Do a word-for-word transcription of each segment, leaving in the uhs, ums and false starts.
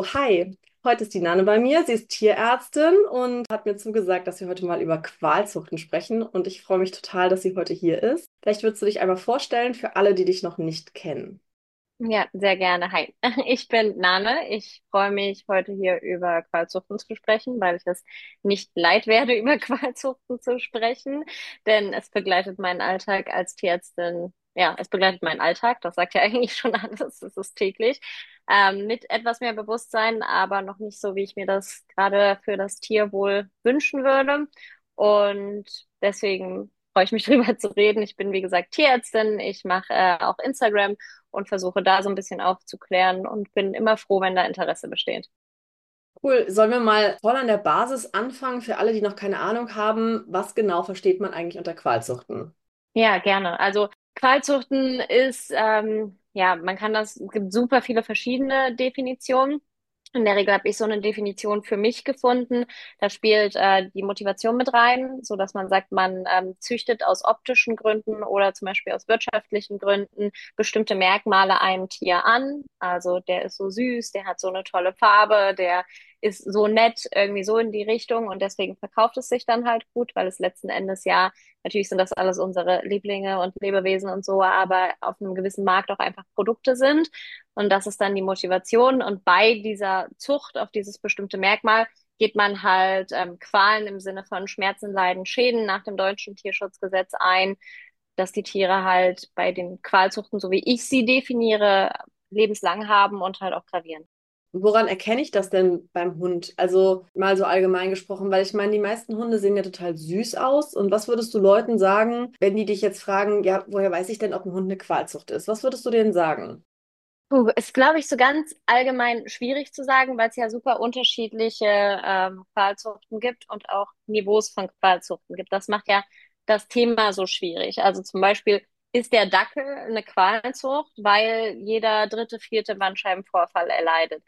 hi. Heute ist die Nanne bei mir. Sie ist Tierärztin und hat mir zugesagt, dass wir heute mal über Qualzuchten sprechen. Und ich freue mich total, dass sie heute hier ist. Vielleicht würdest du dich einmal vorstellen für alle, die dich noch nicht kennen. Ja, sehr gerne. Hi, ich bin Nane. Ich freue mich, heute hier über Qualzuchten zu sprechen, weil ich es nicht leid werde, über Qualzuchten zu sprechen, denn es begleitet meinen Alltag als Tierärztin. Ja, es begleitet meinen Alltag. Das sagt ja eigentlich schon alles. Es ist täglich. Ähm, mit etwas mehr Bewusstsein, aber noch nicht so, wie ich mir das gerade für das Tierwohl wünschen würde. Und deswegen freue ich mich drüber zu reden. Ich bin, wie gesagt, Tierärztin. Ich mache äh, auch Instagram und versuche da so ein bisschen aufzuklären und bin immer froh, wenn da Interesse besteht. Cool. Sollen wir mal voll an der Basis anfangen für alle, die noch keine Ahnung haben, was genau versteht man eigentlich unter Qualzuchten? Ja, gerne. Also Qualzuchten ist, ähm, ja, man kann das, es gibt super viele verschiedene Definitionen. In der Regel habe ich so eine Definition für mich gefunden. Da spielt äh, die Motivation mit rein, so dass man sagt, man ähm, züchtet aus optischen Gründen oder zum Beispiel aus wirtschaftlichen Gründen bestimmte Merkmale einem Tier an. Also der ist so süß, der hat so eine tolle Farbe, der ist so nett, irgendwie so in die Richtung und deswegen verkauft es sich dann halt gut, weil es letzten Endes ja, natürlich sind das alles unsere Lieblinge und Lebewesen und so, aber auf einem gewissen Markt auch einfach Produkte sind. Und das ist dann die Motivation. Und bei dieser Zucht auf dieses bestimmte Merkmal geht man halt ähm, Qualen im Sinne von Schmerzen, Leiden, Schäden nach dem deutschen Tierschutzgesetz ein, dass die Tiere halt bei den Qualzuchten, so wie ich sie definiere, lebenslang haben und halt auch gravieren. Woran erkenne ich das denn beim Hund? Also mal so allgemein gesprochen, weil ich meine, die meisten Hunde sehen ja total süß aus. Und was würdest du Leuten sagen, wenn die dich jetzt fragen, ja, woher weiß ich denn, ob ein Hund eine Qualzucht ist? Was würdest du denen sagen? Puh, ist, glaube ich, so ganz allgemein schwierig zu sagen, weil es ja super unterschiedliche ähm, Qualzuchten gibt und auch Niveaus von Qualzuchten gibt. Das macht ja das Thema so schwierig. Also zum Beispiel ist der Dackel eine Qualzucht, weil jeder dritte, vierte Bandscheibenvorfall erleidet.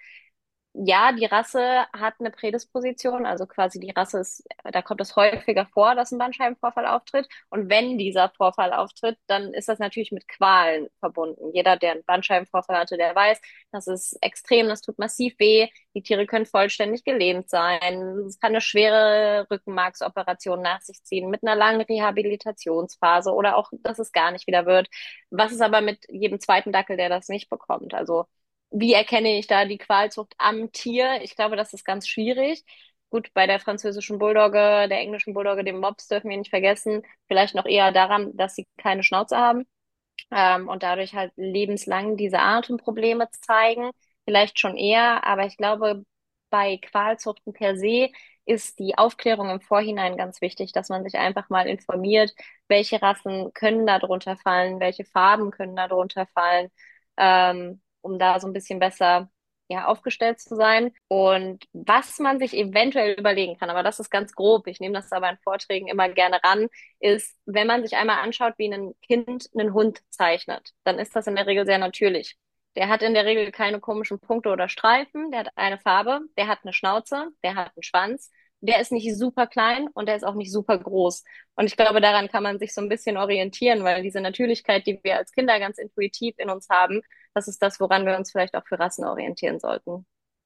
Ja, die Rasse hat eine Prädisposition, also quasi die Rasse ist, da kommt es häufiger vor, dass ein Bandscheibenvorfall auftritt. Und wenn dieser Vorfall auftritt, dann ist das natürlich mit Qualen verbunden. Jeder, der einen Bandscheibenvorfall hatte, der weiß, das ist extrem, das tut massiv weh. Die Tiere können vollständig gelähmt sein. Es kann eine schwere Rückenmarksoperation nach sich ziehen mit einer langen Rehabilitationsphase oder auch, dass es gar nicht wieder wird. Was ist aber mit jedem zweiten Dackel, der das nicht bekommt? Also wie erkenne ich da die Qualzucht am Tier? Ich glaube, das ist ganz schwierig. Gut, bei der französischen Bulldogge, der englischen Bulldogge, dem Mops dürfen wir nicht vergessen. Vielleicht noch eher daran, dass sie keine Schnauze haben ähm, und dadurch halt lebenslang diese Atemprobleme zeigen. Vielleicht schon eher, aber ich glaube, bei Qualzuchten per se ist die Aufklärung im Vorhinein ganz wichtig, dass man sich einfach mal informiert, welche Rassen können da drunter fallen, welche Farben können da drunter fallen, ähm, um da so ein bisschen besser ja, aufgestellt zu sein. Und was man sich eventuell überlegen kann, aber das ist ganz grob, ich nehme das aber in Vorträgen immer gerne ran, ist, wenn man sich einmal anschaut, wie ein Kind einen Hund zeichnet, dann ist das in der Regel sehr natürlich. Der hat in der Regel keine komischen Punkte oder Streifen, der hat eine Farbe, der hat eine Schnauze, der hat einen Schwanz, der ist nicht super klein und der ist auch nicht super groß. Und ich glaube, daran kann man sich so ein bisschen orientieren, weil diese Natürlichkeit, die wir als Kinder ganz intuitiv in uns haben, das ist das, woran wir uns vielleicht auch für Rassen orientieren sollten.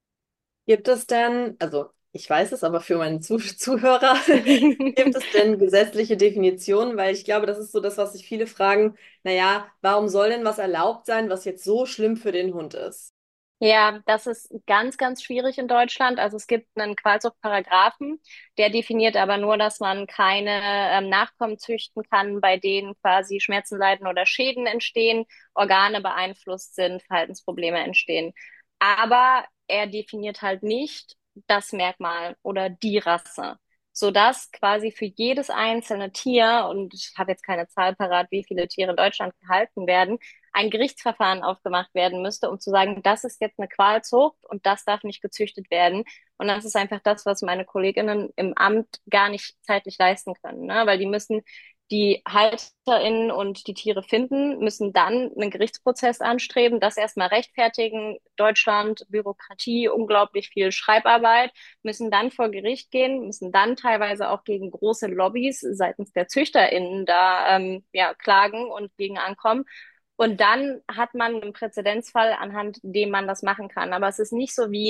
Gibt es denn, also ich weiß es, aber für meine Zuh Zuhörer, gibt es denn gesetzliche Definitionen? Weil ich glaube, das ist so das, was sich viele fragen, naja, warum soll denn was erlaubt sein, was jetzt so schlimm für den Hund ist? Ja, das ist ganz, ganz schwierig in Deutschland. Also es gibt einen Qualzuchtparagraphen, der definiert aber nur, dass man keine ähm, Nachkommen züchten kann, bei denen quasi Schmerzen, Leiden oder Schäden entstehen, Organe beeinflusst sind, Verhaltensprobleme entstehen. Aber er definiert halt nicht das Merkmal oder die Rasse, sodass quasi für jedes einzelne Tier, und ich habe jetzt keine Zahl parat, wie viele Tiere in Deutschland gehalten werden, ein Gerichtsverfahren aufgemacht werden müsste, um zu sagen, das ist jetzt eine Qualzucht und das darf nicht gezüchtet werden. Und das ist einfach das, was meine Kolleginnen im Amt gar nicht zeitlich leisten können, ne? Weil die müssen die HalterInnen und die Tiere finden, müssen dann einen Gerichtsprozess anstreben, das erstmal rechtfertigen. Deutschland, Bürokratie, unglaublich viel Schreibarbeit, müssen dann vor Gericht gehen, müssen dann teilweise auch gegen große Lobbys seitens der ZüchterInnen da ähm, ja, klagen und gegen ankommen. Und dann hat man einen Präzedenzfall, anhand dem man das machen kann. Aber es ist nicht so wie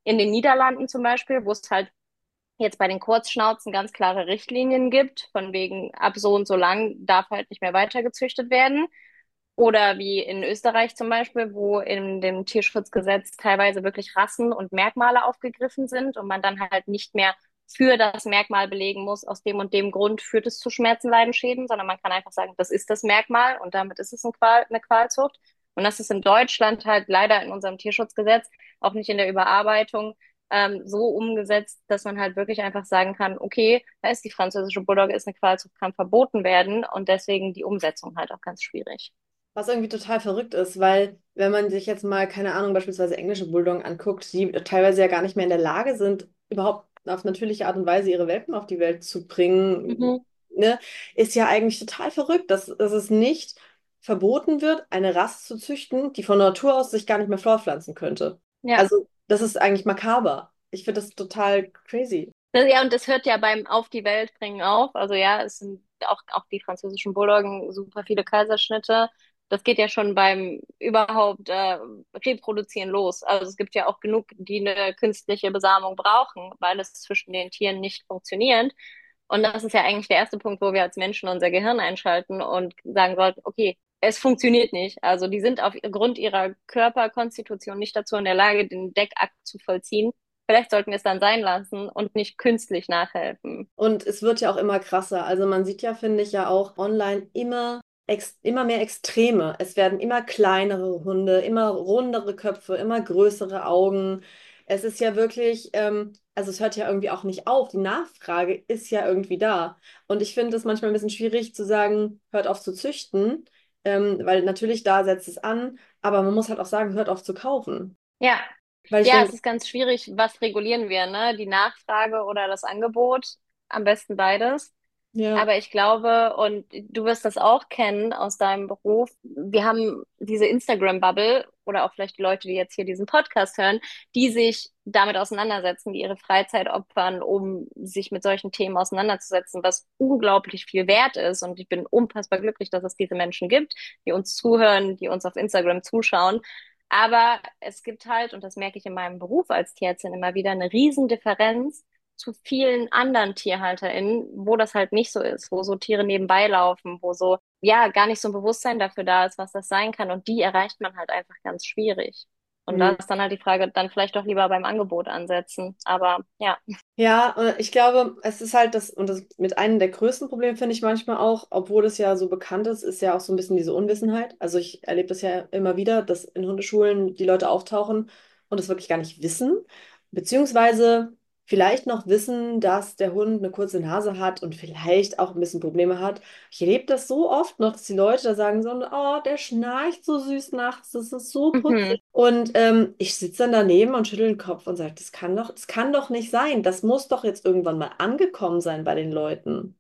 In den Niederlanden zum Beispiel, wo es halt jetzt bei den Kurzschnauzen ganz klare Richtlinien gibt, von wegen ab so und so lang darf halt nicht mehr weitergezüchtet werden. Oder wie in Österreich zum Beispiel, wo in dem Tierschutzgesetz teilweise wirklich Rassen und Merkmale aufgegriffen sind und man dann halt nicht mehr für das Merkmal belegen muss, aus dem und dem Grund führt es zu Schmerzen, Leiden, Schäden, sondern man kann einfach sagen, das ist das Merkmal und damit ist es ein Qual, eine Qualzucht. Und das ist in Deutschland halt leider in unserem Tierschutzgesetz, auch nicht in der Überarbeitung, ähm, so umgesetzt, dass man halt wirklich einfach sagen kann, okay, da ist die französische Bulldogge, ist eine Qualzucht, kann verboten werden und deswegen die Umsetzung halt auch ganz schwierig. Was irgendwie total verrückt ist, weil wenn man sich jetzt mal, keine Ahnung, beispielsweise englische Bulldoggen anguckt, die teilweise ja gar nicht mehr in der Lage sind, überhaupt auf natürliche Art und Weise ihre Welpen auf die Welt zu bringen, Mhm. ne, ist ja eigentlich total verrückt, dass, dass es nicht verboten wird, eine Rasse zu züchten, die von Natur aus sich gar nicht mehr fortpflanzen könnte. Ja. Also, das ist eigentlich makaber. Ich finde das total crazy. Das, ja, und das hört ja beim Auf die Welt bringen auf. Also ja, es sind auch, auch die französischen Bulldoggen super viele Kaiserschnitte. Das geht ja schon beim überhaupt äh, Reproduzieren los. Also es gibt ja auch genug, die eine künstliche Besamung brauchen, weil es zwischen den Tieren nicht funktioniert. Und das ist ja eigentlich der erste Punkt, wo wir als Menschen unser Gehirn einschalten und sagen sollten, okay, es funktioniert nicht. Also die sind aufgrund ihrer Körperkonstitution nicht dazu in der Lage, den Deckakt zu vollziehen. Vielleicht sollten wir es dann sein lassen und nicht künstlich nachhelfen. Und es wird ja auch immer krasser. Also man sieht ja, finde ich, ja auch online immer, ex immer mehr Extreme. Es werden immer kleinere Hunde, immer rundere Köpfe, immer größere Augen. Es ist ja wirklich, ähm, also es hört ja irgendwie auch nicht auf. Die Nachfrage ist ja irgendwie da. Und ich finde es manchmal ein bisschen schwierig zu sagen, hört auf zu züchten, ähm, weil natürlich da setzt es an, aber man muss halt auch sagen, hört auf zu kaufen. Ja, Weil ich ja, es denke, ist ganz schwierig, was regulieren wir, ne? Die Nachfrage oder das Angebot? Am besten beides. ja. Aber ich glaube, und du wirst das auch kennen aus deinem Beruf, wir haben diese Instagram-Bubble oder auch vielleicht die Leute, die jetzt hier diesen Podcast hören, die sich damit auseinandersetzen, die ihre Freizeit opfern, um sich mit solchen Themen auseinanderzusetzen, was unglaublich viel wert ist. Und ich bin unfassbar glücklich, dass es diese Menschen gibt, die uns zuhören, die uns auf Instagram zuschauen. Aber es gibt halt, und das merke ich in meinem Beruf als Tierärztin immer wieder, eine Riesendifferenz zu vielen anderen TierhalterInnen, wo das halt nicht so ist, wo so Tiere nebenbei laufen, wo so, ja, gar nicht so ein Bewusstsein dafür da ist, was das sein kann. Und die erreicht man halt einfach ganz schwierig. Und da Hm. ist dann halt die Frage, dann vielleicht doch lieber beim Angebot ansetzen. Aber ja. Ja, äh, ich glaube, es ist halt das, und das mit einem der größten Probleme finde ich manchmal auch, obwohl es ja so bekannt ist, ist ja auch so ein bisschen diese Unwissenheit. Also ich erlebe das ja immer wieder, dass in Hundeschulen die Leute auftauchen und es wirklich gar nicht wissen, beziehungsweise vielleicht noch wissen, dass der Hund eine kurze Nase hat und vielleicht auch ein bisschen Probleme hat. Ich erlebe das so oft noch, dass die Leute da sagen so, oh, der schnarcht so süß nachts, das ist so Mhm. putzig. Und ähm, ich sitze dann daneben und schüttel den Kopf und sage, das kann doch, das kann doch nicht sein. Das muss doch jetzt irgendwann mal angekommen sein bei den Leuten.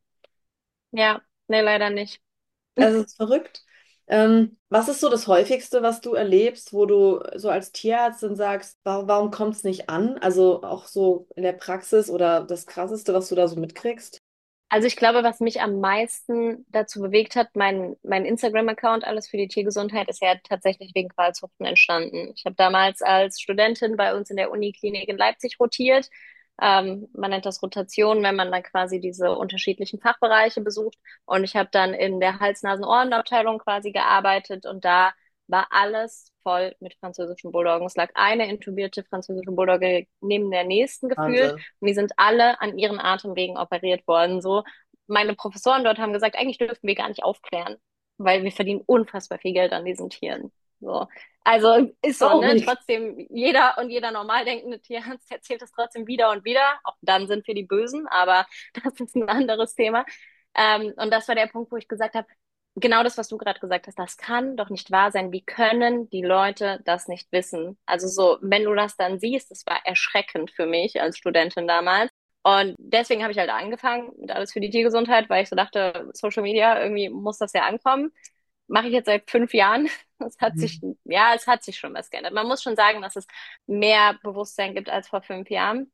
Ja, nee, leider nicht. Also es ist verrückt. Ähm, was ist so das Häufigste, was du erlebst, wo du so als Tierärztin sagst, wa warum kommt es nicht an? Also auch so in der Praxis oder das Krasseste, was du da so mitkriegst? Also ich glaube, was mich am meisten dazu bewegt hat, mein, mein Instagram-Account, alles für die Tiergesundheit, ist ja tatsächlich wegen Qualzuchten entstanden. Ich habe damals als Studentin bei uns in der Uniklinik in Leipzig rotiert. Ähm, man nennt das Rotation, wenn man dann quasi diese unterschiedlichen Fachbereiche besucht. Und ich habe dann in der Hals-Nasen-Ohren-Abteilung quasi gearbeitet und da war alles voll mit französischen Bulldoggen. Es lag eine intubierte französische Bulldogge neben der nächsten gefühlt. Wahnsinn. Und die sind alle an ihren Atemwegen operiert worden. So, meine Professoren dort haben gesagt, eigentlich dürften wir gar nicht aufklären, weil wir verdienen unfassbar viel Geld an diesen Tieren. So. Also ist so, ne? Traurig. Trotzdem, jeder und jeder normal denkende Tierarzt erzählt das trotzdem wieder und wieder. Auch dann sind wir die Bösen, aber das ist ein anderes Thema. Ähm, und das war der Punkt, wo ich gesagt habe, genau das, was du gerade gesagt hast, das kann doch nicht wahr sein. Wie können die Leute das nicht wissen? Also so, wenn du das dann siehst, das war erschreckend für mich als Studentin damals. Und deswegen habe ich halt angefangen mit alles für die Tiergesundheit, weil ich so dachte, Social Media, irgendwie muss das ja ankommen. Mache ich jetzt seit fünf Jahren. Es hat sich, Mhm. ja, es hat sich schon was geändert. Man muss schon sagen, dass es mehr Bewusstsein gibt als vor fünf Jahren.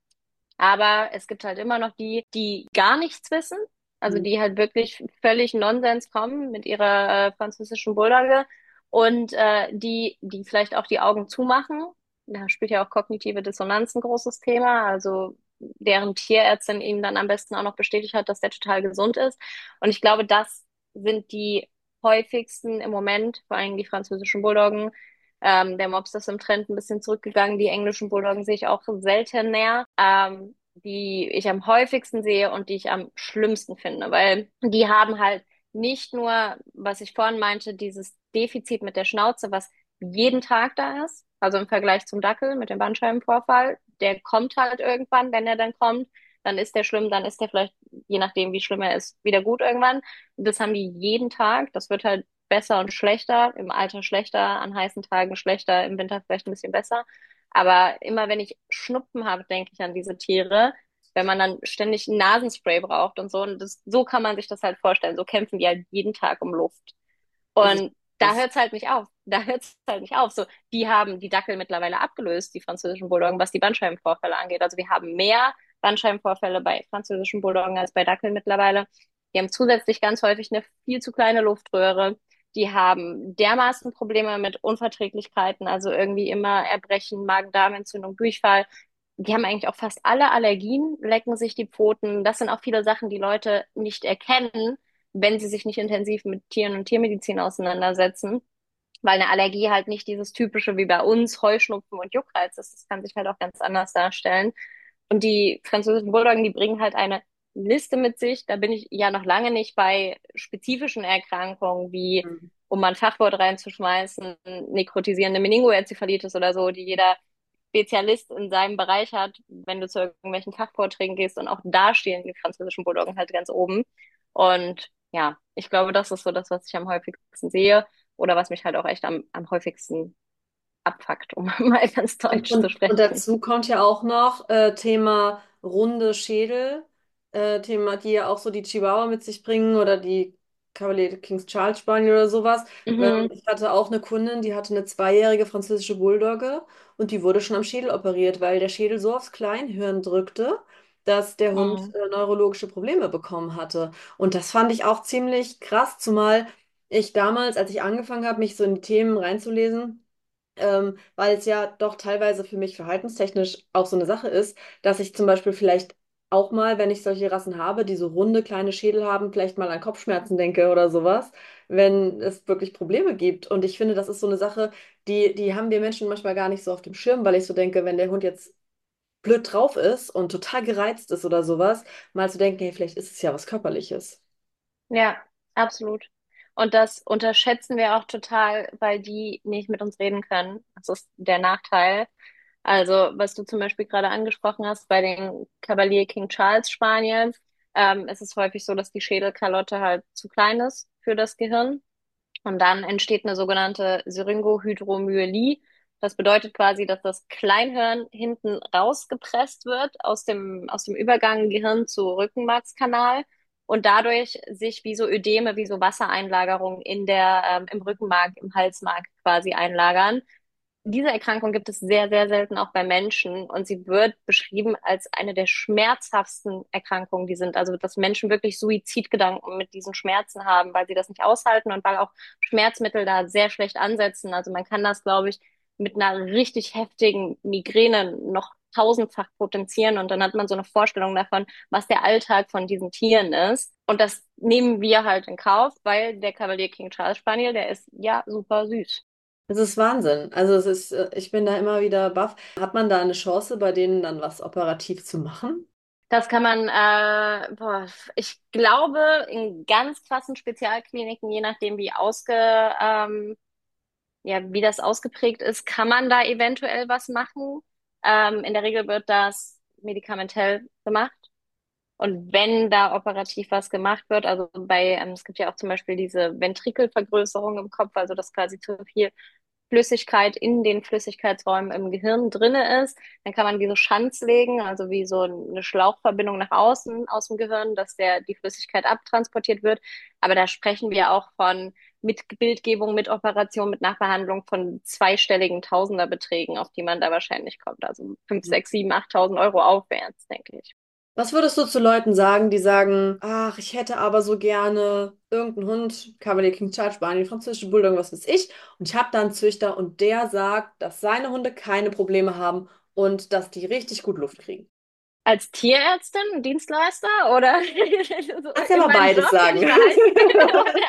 Aber es gibt halt immer noch die, die gar nichts wissen. Also die halt wirklich völlig Nonsens kommen mit ihrer äh, französischen Bulldogge und äh, die, die vielleicht auch die Augen zumachen, da spielt ja auch kognitive Dissonanz ein großes Thema, also deren Tierärztin ihm dann am besten auch noch bestätigt hat, dass der total gesund ist. Und ich glaube, das sind die häufigsten im Moment, vor allem die französischen Bulldoggen. Ähm, der Mops ist im Trend ein bisschen zurückgegangen. Die englischen Bulldoggen sehe ich auch seltener, ähm, die ich am häufigsten sehe und die ich am schlimmsten finde, weil die haben halt nicht nur, was ich vorhin meinte, dieses Defizit mit der Schnauze, was jeden Tag da ist, also im Vergleich zum Dackel mit dem Bandscheibenvorfall, der kommt halt irgendwann, wenn er dann kommt, dann ist der schlimm, dann ist der vielleicht, je nachdem wie schlimm er ist, wieder gut irgendwann. Das haben die jeden Tag, das wird halt besser und schlechter, im Alter schlechter, an heißen Tagen schlechter, im Winter vielleicht ein bisschen besser. Aber immer wenn ich Schnupfen habe, denke ich an diese Tiere, wenn man dann ständig ein Nasenspray braucht und so. Und das, so kann man sich das halt vorstellen. So kämpfen die halt jeden Tag um Luft. Das ist Und da das. hört's halt nicht auf. Da hört's halt nicht auf. So, die haben die Dackel mittlerweile abgelöst, die französischen Bulldoggen, was die Bandscheibenvorfälle angeht. Also wir haben mehr Bandscheibenvorfälle bei französischen Bulldoggen als bei Dackeln mittlerweile. Die haben zusätzlich ganz häufig eine viel zu kleine Luftröhre. Die haben dermaßen Probleme mit Unverträglichkeiten, also irgendwie immer Erbrechen, Magen-Darm-Entzündung, Durchfall. Die haben eigentlich auch fast alle Allergien, lecken sich die Pfoten. Das sind auch viele Sachen, die Leute nicht erkennen, wenn sie sich nicht intensiv mit Tieren und Tiermedizin auseinandersetzen, weil eine Allergie halt nicht dieses typische wie bei uns Heuschnupfen und Juckreiz ist. Das kann sich halt auch ganz anders darstellen. Und die französischen Bulldoggen, die bringen halt eine Liste mit sich. Da bin ich ja noch lange nicht bei spezifischen Erkrankungen wie, Mhm. um mal ein Fachwort reinzuschmeißen, nekrotisierende Meningoenzephalitis oder so, die jeder Spezialist in seinem Bereich hat, wenn du zu irgendwelchen Fachvorträgen gehst. Und auch da stehen die französischen Bulldoggen halt ganz oben. Und ja, ich glaube, das ist so das, was ich am häufigsten sehe oder was mich halt auch echt am, am häufigsten abfuckt, um mal ganz Und, deutsch zu und, und sprechen. dazu kommt ja auch noch äh, Thema runde Schädel, äh, Thema, die ja auch so die Chihuahua mit sich bringen oder die Cavalier King's Charles Spaniel oder sowas. Ähm, Mhm. ich hatte auch eine Kundin, die hatte eine zweijährige französische Bulldogge und die wurde schon am Schädel operiert, weil der Schädel so aufs Kleinhirn drückte, dass der Hund Mhm. äh, neurologische Probleme bekommen hatte. Und das fand ich auch ziemlich krass, zumal ich damals, als ich angefangen habe, mich so in die Themen reinzulesen, ähm, weil es ja doch teilweise für mich verhaltenstechnisch auch so eine Sache ist, dass ich zum Beispiel vielleicht auch mal, wenn ich solche Rassen habe, die so runde kleine Schädel haben, vielleicht mal an Kopfschmerzen denke oder sowas, wenn es wirklich Probleme gibt. Und ich finde, das ist so eine Sache, die, die haben wir Menschen manchmal gar nicht so auf dem Schirm, weil ich so denke, wenn der Hund jetzt blöd drauf ist und total gereizt ist oder sowas, mal zu denken, hey, vielleicht ist es ja was Körperliches. Ja, absolut. Und das unterschätzen wir auch total, weil die nicht mit uns reden können. Das ist der Nachteil. Also, was du zum Beispiel gerade angesprochen hast bei den Cavalier King Charles Spaniels, ähm, ist es häufig so, dass die Schädelkalotte halt zu klein ist für das Gehirn. Und dann entsteht eine sogenannte Syringohydromyelie. Das bedeutet quasi, dass das Kleinhirn hinten rausgepresst wird aus dem, aus dem Übergang Gehirn zu Rückenmarkskanal und dadurch sich wie so Ödeme, wie so Wassereinlagerungen in der, ähm, im Rückenmark, im Halsmark quasi einlagern. Diese Erkrankung gibt es sehr, sehr selten auch bei Menschen und sie wird beschrieben als eine der schmerzhaftesten Erkrankungen, die sind. Also, dass Menschen wirklich Suizidgedanken mit diesen Schmerzen haben, weil sie das nicht aushalten und weil auch Schmerzmittel da sehr schlecht ansetzen. Also, man kann das, glaube ich, mit einer richtig heftigen Migräne noch tausendfach potenzieren und dann hat man so eine Vorstellung davon, was der Alltag von diesen Tieren ist. Und das nehmen wir halt in Kauf, weil der Cavalier King Charles Spaniel, der ist ja super süß. Das ist Wahnsinn. Also es ist, äh, ich bin da immer wieder baff. Hat man da eine Chance, bei denen dann was operativ zu machen? Das kann man, äh, boah, ich glaube, in ganz krassen Spezialkliniken, je nachdem, wie ausge, ähm, ja, wie das ausgeprägt ist, kann man da eventuell was machen. Ähm, in der Regel wird das medikamentell gemacht. Und wenn da operativ was gemacht wird, also bei, ähm, es gibt ja auch zum Beispiel diese Ventrikelvergrößerung im Kopf, also dass quasi zu viel Flüssigkeit in den Flüssigkeitsräumen im Gehirn drinne ist, dann kann man diese Schanz legen, also wie so eine Schlauchverbindung nach außen aus dem Gehirn, dass der die Flüssigkeit abtransportiert wird. Aber da sprechen wir auch von mit Bildgebung, mit Operation, mit Nachbehandlung von zweistelligen Tausenderbeträgen, auf die man da wahrscheinlich kommt. Also fünf, sechs, sieben, achttausend Euro aufwärts, denke ich. Was würdest du zu Leuten sagen, die sagen, ach, ich hätte aber so gerne irgendeinen Hund, Cavalier King Charles Spaniel, französische Bulldog, was weiß ich, und ich habe da einen Züchter und der sagt, dass seine Hunde keine Probleme haben und dass die richtig gut Luft kriegen. Als Tierärztin, Dienstleister oder so Kannst ja in mal meinem beides Job, den ich sagen. behalten will?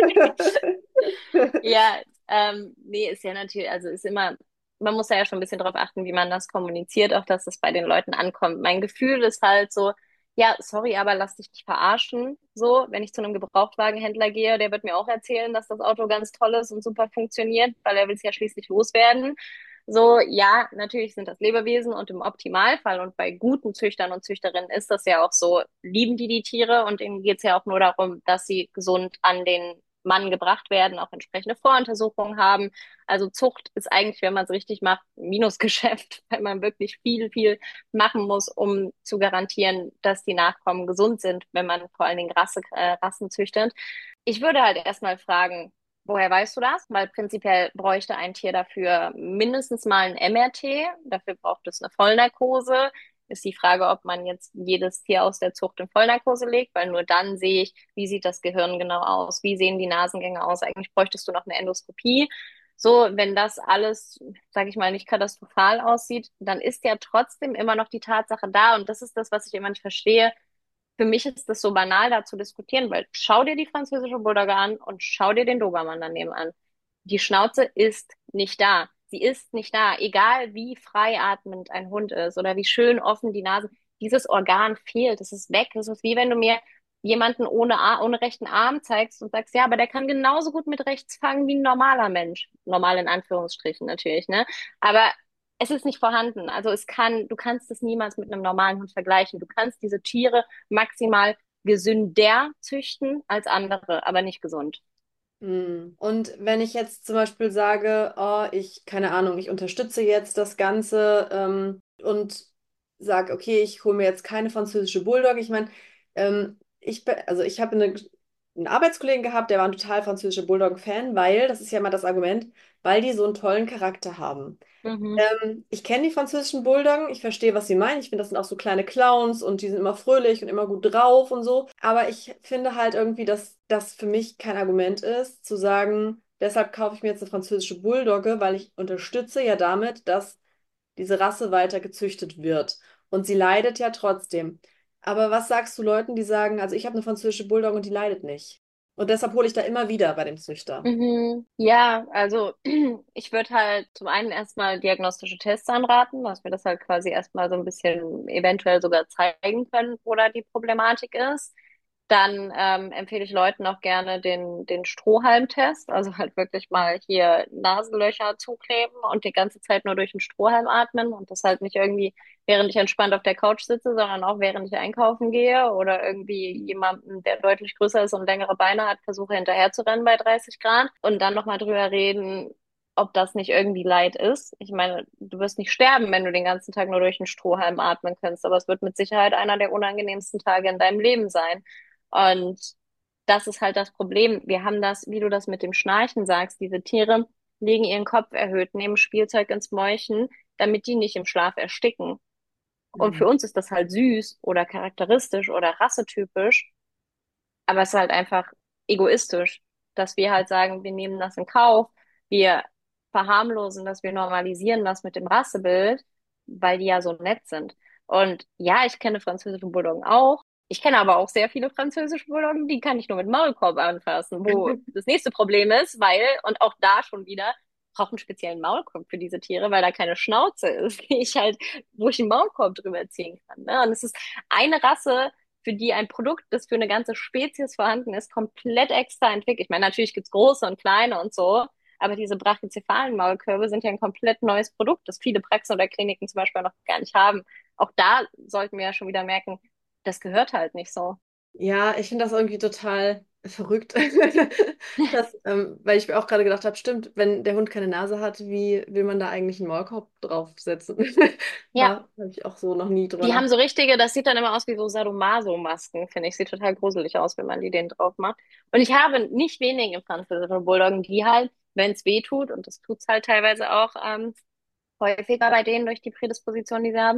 Ja, ähm, nee, ist ja natürlich, also ist immer, man muss da ja schon ein bisschen drauf achten, wie man das kommuniziert, auch dass es bei den Leuten ankommt. Mein Gefühl ist halt so, ja, sorry, aber lass dich nicht verarschen. So, wenn ich zu einem Gebrauchtwagenhändler gehe, der wird mir auch erzählen, dass das Auto ganz toll ist und super funktioniert, weil er will es ja schließlich loswerden. So, ja, natürlich sind das Lebewesen und im Optimalfall und bei guten Züchtern und Züchterinnen ist das ja auch so, lieben die die Tiere und ihnen geht's ja auch nur darum, dass sie gesund an den Mann gebracht werden, auch entsprechende Voruntersuchungen haben. Also Zucht ist eigentlich, wenn man es richtig macht, ein Minusgeschäft, weil man wirklich viel, viel machen muss, um zu garantieren, dass die Nachkommen gesund sind, wenn man vor allen Dingen Rasse, äh, Rassen züchtet. Ich würde halt erstmal fragen, woher weißt du das? Weil prinzipiell bräuchte ein Tier dafür mindestens mal ein M R T. Dafür braucht es eine Vollnarkose. Ist die Frage, ob man jetzt jedes Tier aus der Zucht in Vollnarkose legt, weil nur dann sehe ich, wie sieht das Gehirn genau aus, wie sehen die Nasengänge aus. Eigentlich bräuchtest du noch eine Endoskopie. So, wenn das alles, sage ich mal, nicht katastrophal aussieht, dann ist ja trotzdem immer noch die Tatsache da. Und das ist das, was ich immer nicht verstehe. Für mich ist das so banal, da zu diskutieren, weil schau dir die französische Bulldogge an und schau dir den Dobermann daneben an. Die Schnauze ist nicht da. Sie ist nicht da. Egal wie frei atmend ein Hund ist oder wie schön offen die Nase, dieses Organ fehlt. Es ist weg. Es ist wie wenn du mir jemanden ohne, Ar ohne rechten Arm zeigst und sagst, ja, aber der kann genauso gut mit rechts fangen wie ein normaler Mensch. Normal in Anführungsstrichen natürlich, ne? Aber es ist nicht vorhanden. Also es kann, du kannst es niemals mit einem normalen Hund vergleichen. Du kannst diese Tiere maximal gesünder züchten als andere, aber nicht gesund. Hm. Und wenn ich jetzt zum Beispiel sage, oh, ich, keine Ahnung, ich unterstütze jetzt das Ganze ähm, und sage, okay, ich hole mir jetzt keine französische Bulldog. Ich meine, ähm, ich, be- also ich habe eine, einen Arbeitskollegen gehabt, der war ein total französischer Bulldog-Fan, weil, das ist ja immer das Argument, weil die so einen tollen Charakter haben. Mhm. Ähm, ich kenne die französischen Bulldoggen, ich verstehe, was sie meinen. Ich finde, das sind auch so kleine Clowns und die sind immer fröhlich und immer gut drauf und so. Aber ich finde halt irgendwie, dass das für mich kein Argument ist, zu sagen, deshalb kaufe ich mir jetzt eine französische Bulldogge, weil ich unterstütze ja damit, dass diese Rasse weiter gezüchtet wird. Und sie leidet ja trotzdem. Aber was sagst du Leuten, die sagen, also ich habe eine französische Bulldogge und die leidet nicht? Und deshalb hole ich da immer wieder bei dem Züchter. Mhm. Ja, also ich würde halt zum einen erstmal diagnostische Tests anraten, dass wir das halt quasi erstmal so ein bisschen eventuell sogar zeigen können, wo da die Problematik ist. Dann ähm, empfehle ich Leuten auch gerne den, den Strohhalmtest, also halt wirklich mal hier Nasenlöcher zukleben und die ganze Zeit nur durch den Strohhalm atmen und das halt nicht irgendwie, während ich entspannt auf der Couch sitze, sondern auch während ich einkaufen gehe oder irgendwie jemanden, der deutlich größer ist und längere Beine hat, versuche hinterher zu rennen bei dreißig Grad und dann nochmal drüber reden, ob das nicht irgendwie Leid ist. Ich meine, du wirst nicht sterben, wenn du den ganzen Tag nur durch den Strohhalm atmen kannst, aber es wird mit Sicherheit einer der unangenehmsten Tage in deinem Leben sein. Und das ist halt das Problem. Wir haben das, wie du das mit dem Schnarchen sagst, diese Tiere legen ihren Kopf erhöht, nehmen Spielzeug ins Mäulchen, damit die nicht im Schlaf ersticken. Und für Mhm. uns ist das halt süß oder charakteristisch oder rassetypisch, aber es ist halt einfach egoistisch, dass wir halt sagen, wir nehmen das in Kauf, wir verharmlosen das, wir normalisieren das mit dem Rassebild, weil die ja so nett sind. Und ja, ich kenne französische Bulldoggen auch. Ich kenne aber auch sehr viele französische Bulldoggen, die kann ich nur mit Maulkorb anfassen, wo das nächste Problem ist, weil, und auch da schon wieder, brauche einen speziellen Maulkorb für diese Tiere, weil da keine Schnauze ist, die ich halt, wo ich einen Maulkorb drüber ziehen kann. Ne? Und es ist eine Rasse, für die ein Produkt, das für eine ganze Spezies vorhanden ist, komplett extra entwickelt. Ich meine, natürlich gibt's große und kleine und so, aber diese brachycephalen Maulkörbe sind ja ein komplett neues Produkt, das viele Praxen oder Kliniken zum Beispiel noch gar nicht haben. Auch da sollten wir ja schon wieder merken, das gehört halt nicht so. Ja, ich finde das irgendwie total verrückt. Das, ähm, weil ich mir auch gerade gedacht habe, stimmt, wenn der Hund keine Nase hat, wie will man da eigentlich einen Maulkorb draufsetzen? Ja, Ja, habe ich auch so noch nie drüber die haben nachgedacht. so richtige, das sieht dann immer aus wie so Sadomaso-Masken, finde ich. Sieht total gruselig aus, wenn man die denen drauf macht. Und ich habe nicht wenige französische Bulldoggen, die halt, wenn es weh tut, und das tut's halt teilweise auch, ähm, häufiger bei denen durch die Prädisposition, die sie haben,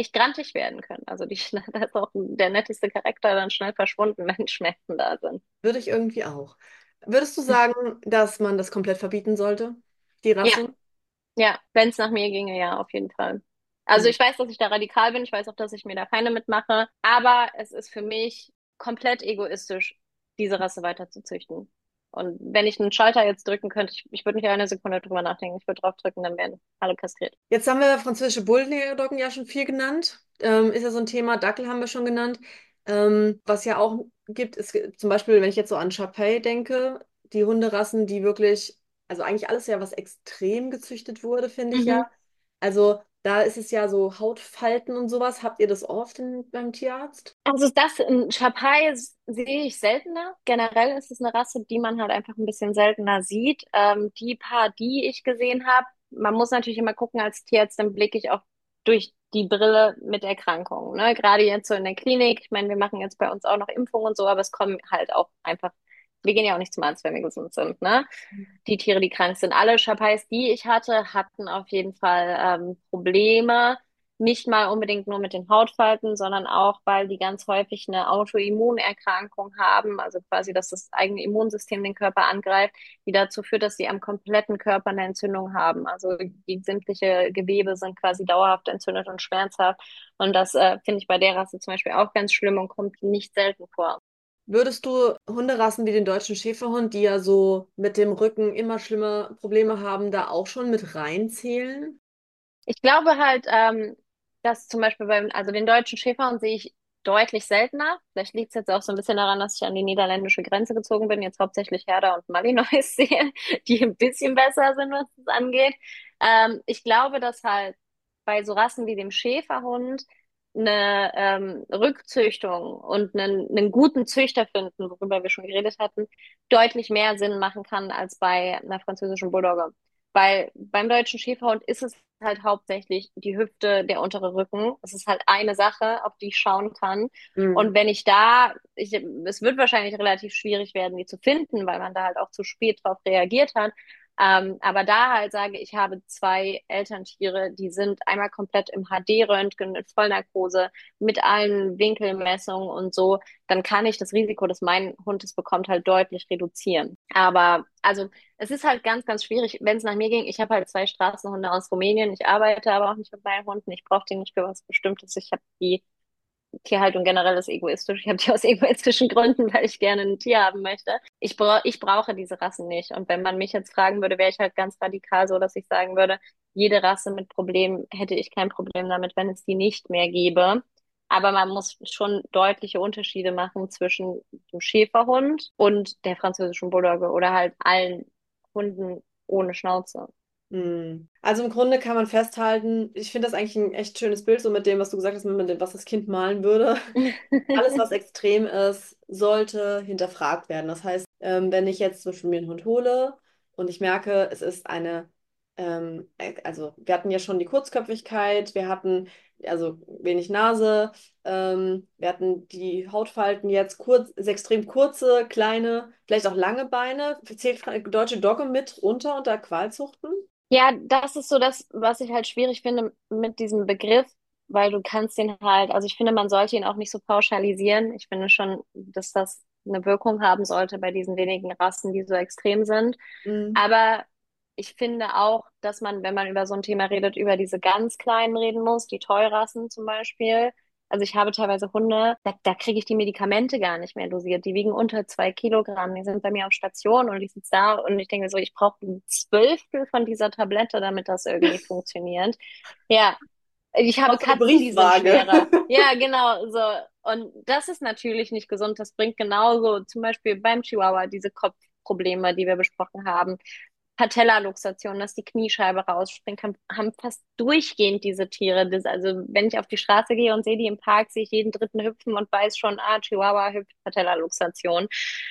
echt grantig werden können. Also die, da ist auch der netteste Charakter dann schnell verschwunden, wenn Schmerzen da sind. Würde ich irgendwie auch. Würdest du sagen, dass man das komplett verbieten sollte, die Ja, Rasse? ja, wenn es nach mir ginge, ja, auf jeden Fall. Also Hm. ich weiß, dass ich da radikal bin, ich weiß auch, dass ich mir da Feinde mitmache, aber es ist für mich komplett egoistisch, diese Rasse weiter zu züchten. Und wenn ich einen Schalter jetzt drücken könnte, ich, ich würde nicht eine Sekunde drüber nachdenken, ich würde drauf drücken, dann werden alle kastriert. Jetzt haben wir französische Bulldoggen ja schon viel genannt. Ähm, ist ja so ein Thema. Dackel haben wir schon genannt. Ähm, was ja auch gibt, ist zum Beispiel, wenn ich jetzt so an Shar-Pei denke, die Hunderassen, die wirklich, also eigentlich alles ja, was extrem gezüchtet wurde, finde ich ja. Mhm. Also da ist es ja so Hautfalten und sowas. Habt ihr das oft in, beim Tierarzt? Also das in Schapai s- sehe ich seltener. Generell ist es eine Rasse, die man halt einfach ein bisschen seltener sieht. Ähm, die paar, die ich gesehen habe, man muss natürlich immer gucken als Tierarzt, dann blicke ich auch durch die Brille mit Erkrankungen. Ne? Gerade jetzt so in der Klinik. Ich meine, wir machen jetzt bei uns auch noch Impfungen und so, aber es kommen halt auch einfach, wir gehen ja auch nicht zum Arzt, wenn wir gesund sind. Ne? Die Tiere, die krank sind. Alle Schapais, die ich hatte, hatten auf jeden Fall ähm, Probleme. Nicht mal unbedingt nur mit den Hautfalten, sondern auch, weil die ganz häufig eine Autoimmunerkrankung haben, also quasi, dass das eigene Immunsystem den Körper angreift, die dazu führt, dass sie am kompletten Körper eine Entzündung haben. Also die sämtliche Gewebe sind quasi dauerhaft entzündet und schmerzhaft. Und das äh, finde ich bei der Rasse zum Beispiel auch ganz schlimm und kommt nicht selten vor. Würdest du Hunderassen wie den deutschen Schäferhund, die ja so mit dem Rücken immer schlimmer Probleme haben, da auch schon mit reinzählen? Ich glaube halt, ähm, dass zum Beispiel beim, also den deutschen Schäferhund sehe ich deutlich seltener. Vielleicht liegt es jetzt auch so ein bisschen daran, dass ich an die niederländische Grenze gezogen bin, jetzt hauptsächlich Herder und Malinois sehe, die ein bisschen besser sind, was das angeht. Ähm, ich glaube, dass halt bei so Rassen wie dem Schäferhund eine ähm, Rückzüchtung und einen, einen guten Züchter finden, worüber wir schon geredet hatten, deutlich mehr Sinn machen kann als bei einer französischen Bulldogge. Weil beim deutschen Schäferhund ist es halt hauptsächlich die Hüfte, der untere Rücken. Es ist halt eine Sache, auf die ich schauen kann. Mhm. Und wenn ich da, ich, es wird wahrscheinlich relativ schwierig werden, die zu finden, weil man da halt auch zu spät drauf reagiert hat. Ähm, aber da halt sage ich, habe zwei Elterntiere, die sind einmal komplett im H D-Röntgen, in Vollnarkose, mit allen Winkelmessungen und so, dann kann ich das Risiko, dass mein Hund es bekommt, halt deutlich reduzieren. Aber also es ist halt ganz, ganz schwierig, wenn es nach mir ging. Ich habe halt zwei Straßenhunde aus Rumänien. Ich arbeite aber auch nicht mit meinen Hunden. Ich brauche die nicht für was Bestimmtes. Ich habe die Tierhaltung generell ist egoistisch. Ich habe die aus egoistischen Gründen, weil ich gerne ein Tier haben möchte. Ich, bra ich brauche diese Rassen nicht. Und wenn man mich jetzt fragen würde, wäre ich halt ganz radikal so, dass ich sagen würde, jede Rasse mit Problemen hätte ich kein Problem damit, wenn es die nicht mehr gäbe. Aber man muss schon deutliche Unterschiede machen zwischen dem Schäferhund und der französischen Bulldogge oder halt allen Hunden ohne Schnauze. Hm. Also im Grunde kann man festhalten, ich finde das eigentlich ein echt schönes Bild, so mit dem, was du gesagt hast, mit dem, was das Kind malen würde. Alles, was extrem ist, sollte hinterfragt werden. Das heißt, ähm, wenn ich jetzt zum Beispiel mir einen Hund hole und ich merke, es ist eine, ähm, äh, also wir hatten ja schon die Kurzköpfigkeit, wir hatten also wenig Nase, ähm, wir hatten die Hautfalten jetzt kurz, ist extrem kurze, kleine, vielleicht auch lange Beine. Zählt Fra- deutsche Dogge mit runter unter Qualzuchten? Ja, das ist so das, was ich halt schwierig finde mit diesem Begriff, weil du kannst den halt, also ich finde, man sollte ihn auch nicht so pauschalisieren. Ich finde schon, dass das eine Wirkung haben sollte bei diesen wenigen Rassen, die so extrem sind. Mhm. Aber ich finde auch, dass man, wenn man über so ein Thema redet, über diese ganz kleinen reden muss, die Tollrassen zum Beispiel. Also ich habe teilweise Hunde, da, da kriege ich die Medikamente gar nicht mehr dosiert. Die wiegen unter zwei Kilogramm. Die sind bei mir auf Station und ich sitze da und ich denke so, ich brauche ein Zwölftel von dieser Tablette, damit das irgendwie funktioniert. Ja, ich habe Brauchst du eine Katzen, die sind Briefwaage? schwerer. Ja, genau, so. Und das ist natürlich nicht gesund. Das bringt genauso zum Beispiel beim Chihuahua diese Kopfprobleme, die wir besprochen haben. Patellaluxation, dass die Kniescheibe rausspringt, haben, haben fast durchgehend diese Tiere. Das, also wenn ich auf die Straße gehe und sehe die im Park, sehe ich jeden dritten hüpfen und weiß schon, ah, Chihuahua hüpft, Patellaluxation.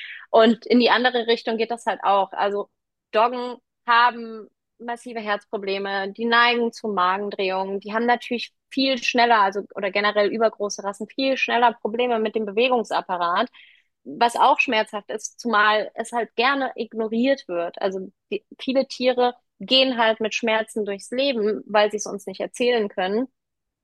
Und in die andere Richtung geht das halt auch. Also Doggen haben massive Herzprobleme, die neigen zu Magendrehungen, die haben natürlich viel schneller, also oder generell übergroße Rassen, viel schneller Probleme mit dem Bewegungsapparat, was auch schmerzhaft ist, zumal es halt gerne ignoriert wird. Also die, viele Tiere gehen halt mit Schmerzen durchs Leben, weil sie es uns nicht erzählen können.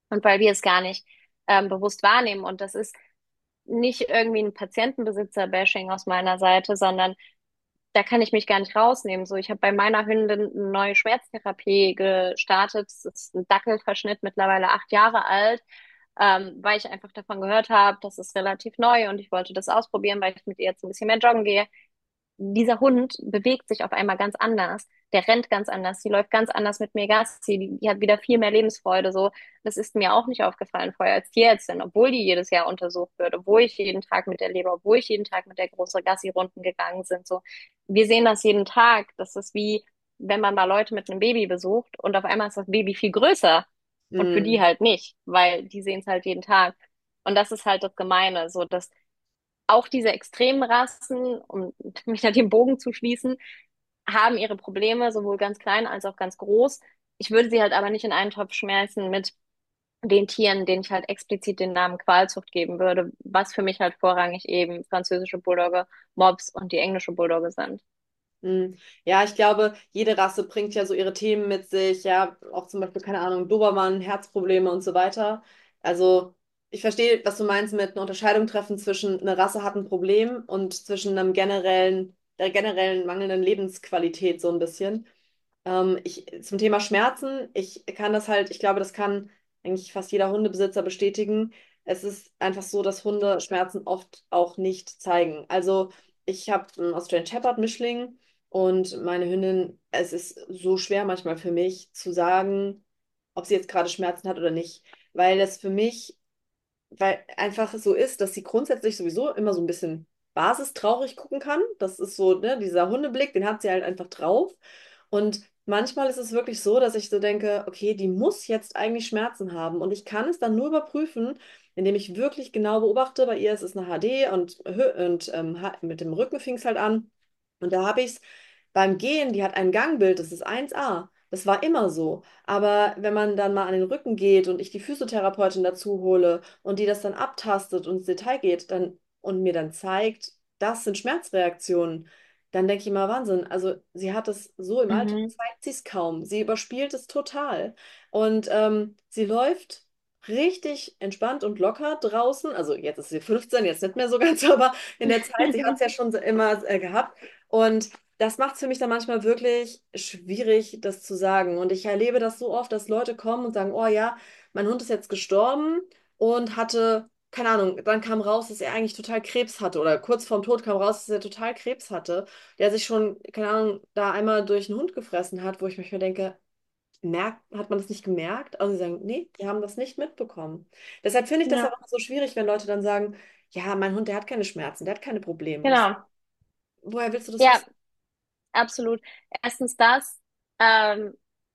und weil wir es gar nicht ähm, bewusst wahrnehmen. Und das ist nicht irgendwie ein Patientenbesitzer-Bashing aus meiner Seite, sondern da kann ich mich gar nicht rausnehmen. So, ich habe bei meiner Hündin eine neue Schmerztherapie gestartet. Das ist ein Dackelverschnitt, mittlerweile acht Jahre alt, ähm, weil ich einfach davon gehört habe, das ist relativ neu und ich wollte das ausprobieren, weil ich mit ihr jetzt ein bisschen mehr joggen gehe. Dieser Hund bewegt sich auf einmal ganz anders. Der rennt ganz anders, die läuft ganz anders mit mir Gassi, die, die hat wieder viel mehr Lebensfreude. So, das ist mir auch nicht aufgefallen vorher als Tierärztin, obwohl die jedes Jahr untersucht wird, obwohl ich jeden Tag mit der lebe, obwohl ich jeden Tag mit der große Gassi-Runden gegangen sind. So, wir sehen das jeden Tag. Das ist wie, wenn man mal Leute mit einem Baby besucht und auf einmal ist das Baby viel größer und für die Mhm. halt nicht, weil die sehen es halt jeden Tag. Und das ist halt das Gemeine, so dass auch diese extremen Rassen, um mich da den Bogen zu schließen, haben ihre Probleme, sowohl ganz klein als auch ganz groß. Ich würde sie halt aber nicht in einen Topf schmeißen mit den Tieren, denen ich halt explizit den Namen Qualzucht geben würde, was für mich halt vorrangig eben französische Bulldogge, Mops und die englische Bulldogge sind. Hm. Ja, ich glaube, jede Rasse bringt ja so ihre Themen mit sich, ja, auch zum Beispiel, keine Ahnung, Dobermann, Herzprobleme und so weiter. Also, ich verstehe, was du meinst mit einer Unterscheidung treffen zwischen eine Rasse hat ein Problem und zwischen einem generellen, der generellen mangelnden Lebensqualität so ein bisschen. Ähm, ich, zum Thema Schmerzen, ich kann das halt, ich glaube, das kann eigentlich fast jeder Hundebesitzer bestätigen. Es ist einfach so, dass Hunde Schmerzen oft auch nicht zeigen. Also ich habe einen Australian Shepherd Mischling und meine Hündin, es ist so schwer manchmal für mich zu sagen, ob sie jetzt gerade Schmerzen hat oder nicht, weil es für mich weil einfach so ist, dass sie grundsätzlich sowieso immer so ein bisschen basistraurig gucken kann. Das ist so, ne, dieser Hundeblick, den hat sie halt einfach drauf. Und manchmal ist es wirklich so, dass ich so denke, okay, die muss jetzt eigentlich Schmerzen haben. Und ich kann es dann nur überprüfen, indem ich wirklich genau beobachte. Bei ihr ist es eine H D und, Hö- und ähm, ha- mit dem Rücken fing es halt an. Und da habe ich es beim Gehen, die hat ein Gangbild, das ist eins a. Das war immer so. Aber wenn man dann mal an den Rücken geht und ich die Physiotherapeutin dazu hole und die das dann abtastet und ins Detail geht dann, und mir dann zeigt, das sind Schmerzreaktionen, dann denke ich immer, Wahnsinn. Also sie hat es so im Alltag, Mhm. zeigt sie es kaum. Sie überspielt es total. Und ähm, sie läuft richtig entspannt und locker draußen. Also jetzt ist sie fünfzehn, jetzt nicht mehr so ganz, aber in der Zeit, sie hat es ja schon so immer äh, gehabt. Und das macht es für mich dann manchmal wirklich schwierig, das zu sagen. Und ich erlebe das so oft, dass Leute kommen und sagen, oh ja, mein Hund ist jetzt gestorben und hatte, keine Ahnung, dann kam raus, dass er eigentlich total Krebs hatte oder kurz vorm Tod kam raus, dass er total Krebs hatte, der sich schon, keine Ahnung, da einmal durch einen Hund gefressen hat, wo ich manchmal denke, merkt, hat man das nicht gemerkt? Also sie sagen, nee, die haben das nicht mitbekommen. Deshalb finde ich das ja Ja, auch so schwierig, wenn Leute dann sagen, ja, mein Hund, der hat keine Schmerzen, der hat keine Probleme. Und ich, genau. woher willst du das Ja, wissen? absolut. Erstens das. Ähm,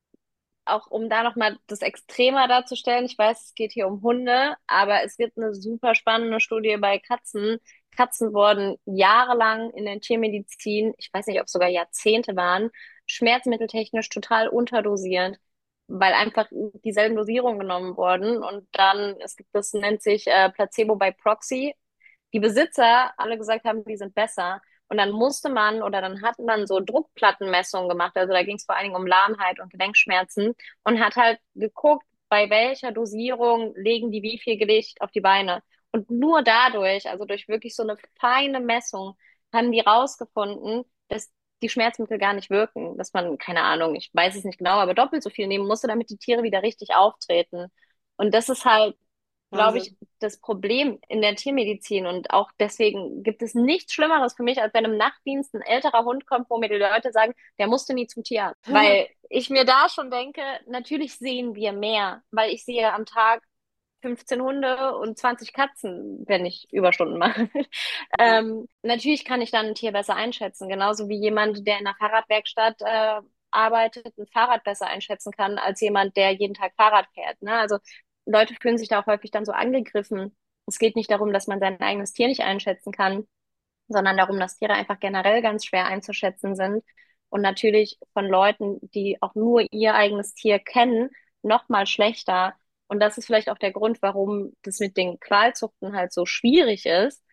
auch um da nochmal das Extremer darzustellen, ich weiß, es geht hier um Hunde, aber es gibt eine super spannende Studie bei Katzen. Katzen wurden jahrelang in der Tiermedizin, ich weiß nicht, ob es sogar Jahrzehnte waren, schmerzmitteltechnisch total unterdosiert, weil einfach dieselben Dosierungen genommen wurden. Und dann, es gibt, das nennt sich äh, Placebo by Proxy. Die Besitzer alle gesagt haben, die sind besser. Und dann musste man oder dann hat man so Druckplattenmessungen gemacht. Also da ging es vor allen Dingen um Lahmheit und Gelenkschmerzen und hat halt geguckt, bei welcher Dosierung legen die wie viel Gewicht auf die Beine. Und nur dadurch, also durch wirklich so eine feine Messung, haben die rausgefunden, dass die Schmerzmittel gar nicht wirken. Dass man, keine Ahnung, ich weiß es nicht genau, aber doppelt so viel nehmen musste, damit die Tiere wieder richtig auftreten. Und das ist halt, glaube ich, Wahnsinn. das Problem in der Tiermedizin. Und auch deswegen gibt es nichts Schlimmeres für mich, als wenn im Nachtdienst ein älterer Hund kommt, wo mir die Leute sagen, der musste nie zum Tierarzt. Weil ich mir da schon denke, natürlich sehen wir mehr, weil ich sehe am Tag fünfzehn Hunde und zwanzig Katzen, wenn ich Überstunden mache. Ja, Ähm, natürlich kann ich dann ein Tier besser einschätzen, genauso wie jemand, der in einer Fahrradwerkstatt äh, arbeitet, ein Fahrrad besser einschätzen kann, als jemand, der jeden Tag Fahrrad fährt. Ne? Also Leute fühlen sich da auch häufig dann so angegriffen. Es geht nicht darum, dass man sein eigenes Tier nicht einschätzen kann, sondern darum, dass Tiere einfach generell ganz schwer einzuschätzen sind und natürlich von Leuten, die auch nur ihr eigenes Tier kennen, noch mal schlechter. Und das ist vielleicht auch der Grund, warum das mit den Qualzuchten halt so schwierig ist,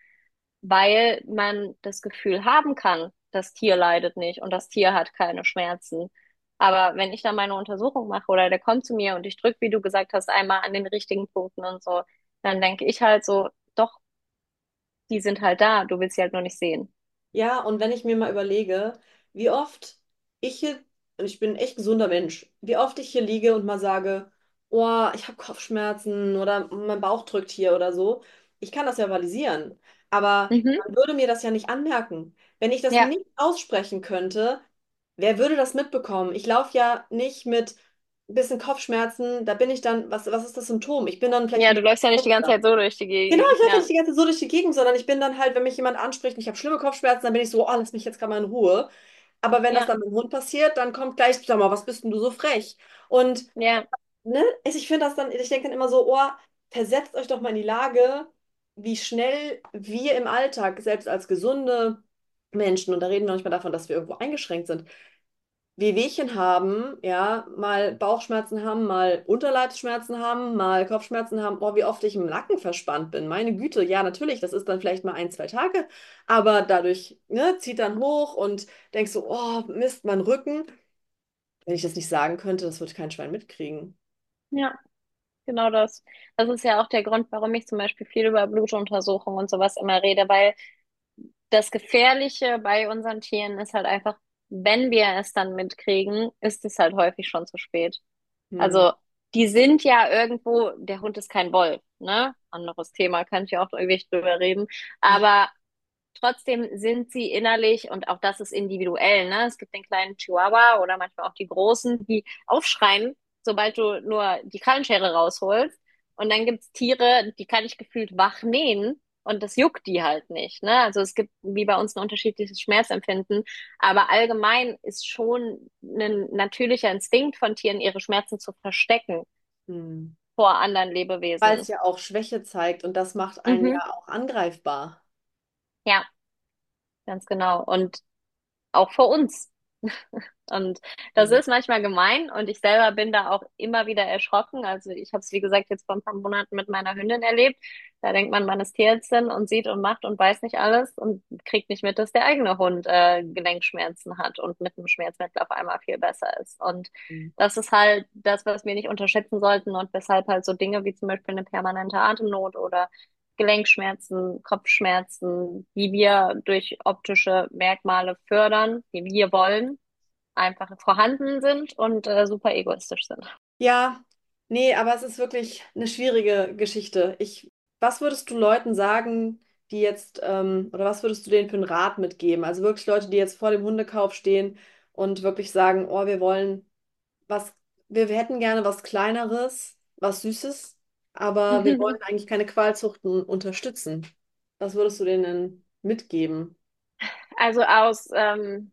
weil man das Gefühl haben kann, das Tier leidet nicht und das Tier hat keine Schmerzen. Aber wenn ich dann meine Untersuchung mache oder der kommt zu mir und ich drücke, wie du gesagt hast, einmal an den richtigen Punkten und so, dann denke ich halt so, doch, die sind halt da, du willst sie halt nur nicht sehen. Ja, und wenn ich mir mal überlege, wie oft ich hier, und ich bin ein echt gesunder Mensch, wie oft ich hier liege und mal sage, oh, ich habe Kopfschmerzen oder mein Bauch drückt hier oder so. Ich kann das ja verbalisieren, aber Mhm. man würde mir das ja nicht anmerken. Wenn ich das Ja. nicht aussprechen könnte, wer würde das mitbekommen? Ich laufe ja nicht mit ein bisschen Kopfschmerzen, da bin ich dann, was, was ist das Symptom? Ich bin dann vielleicht Ja, ein du bisschen läufst ja nicht die ganze verrückter. Zeit so durch die Genau, Gegend. ich laufe ja Ja. nicht die ganze Zeit so durch die Gegend, sondern ich bin dann halt, wenn mich jemand anspricht und ich habe schlimme Kopfschmerzen, dann bin ich so, oh, lass mich jetzt gerade mal in Ruhe. Aber wenn das Ja. dann mit dem Hund passiert, dann kommt gleich, sag mal, was bist denn du so frech? Und Ja. ne, also ich finde das dann, ich denke dann immer so, oh, versetzt euch doch mal in die Lage, wie schnell wir im Alltag, selbst als gesunde Menschen, und da reden wir manchmal davon, dass wir irgendwo eingeschränkt sind, Wehwehchen haben, ja, mal Bauchschmerzen haben, mal Unterleibsschmerzen haben, mal Kopfschmerzen haben, oh, wie oft ich im Nacken verspannt bin. Meine Güte, ja, natürlich, das ist dann vielleicht mal ein, zwei Tage, aber dadurch, ne, zieht dann hoch und denkst so, oh, Mist, mein Rücken. Wenn ich das nicht sagen könnte, das wird kein Schwein mitkriegen. Ja. Genau das. Das ist ja auch der Grund, warum ich zum Beispiel viel über Blutuntersuchungen und sowas immer rede, weil das Gefährliche bei unseren Tieren ist halt einfach, wenn wir es dann mitkriegen, ist es halt häufig schon zu spät. Hm. Also, die sind ja irgendwo, der Hund ist kein Wolf, ne? Anderes Thema, kann ich auch ewig drüber reden. Aber trotzdem sind sie innerlich, und auch das ist individuell, ne? Es gibt den kleinen Chihuahua oder manchmal auch die großen, die aufschreien, sobald du nur die Krallenschere rausholst. Und dann gibt's Tiere, die kann ich gefühlt wach nähen und das juckt die halt nicht, ne? Also es gibt wie bei uns ein unterschiedliches Schmerzempfinden, aber allgemein ist schon ein natürlicher Instinkt von Tieren, ihre Schmerzen zu verstecken Hm. vor anderen Weil es Lebewesen. ja auch Schwäche zeigt und das macht einen Mhm. ja auch angreifbar. Ja, ganz genau. Und auch vor uns. Und das Hm. ist manchmal gemein und ich selber bin da auch immer wieder erschrocken. Also ich habe es, wie gesagt, jetzt vor ein paar Monaten mit meiner Hündin erlebt. Da denkt man, man ist Tierärztin und sieht und macht und weiß nicht alles und kriegt nicht mit, dass der eigene Hund äh, Gelenkschmerzen hat und mit einem Schmerzmittel auf einmal viel besser ist. Und Hm. das ist halt das, was wir nicht unterschätzen sollten und weshalb halt so Dinge wie zum Beispiel eine permanente Atemnot oder Gelenkschmerzen, Kopfschmerzen, die wir durch optische Merkmale fördern, die wir wollen, einfach vorhanden sind und äh, super egoistisch sind. Ja, nee, aber es ist wirklich eine schwierige Geschichte. Ich, was würdest du Leuten sagen, die jetzt, ähm, oder was würdest du denen für einen Rat mitgeben? Also wirklich Leute, die jetzt vor dem Hundekauf stehen und wirklich sagen, oh, wir wollen was, wir, wir hätten gerne was Kleineres, was Süßes, aber wir wollen eigentlich keine Qualzuchten unterstützen. Was würdest du denen mitgeben? Also aus ähm,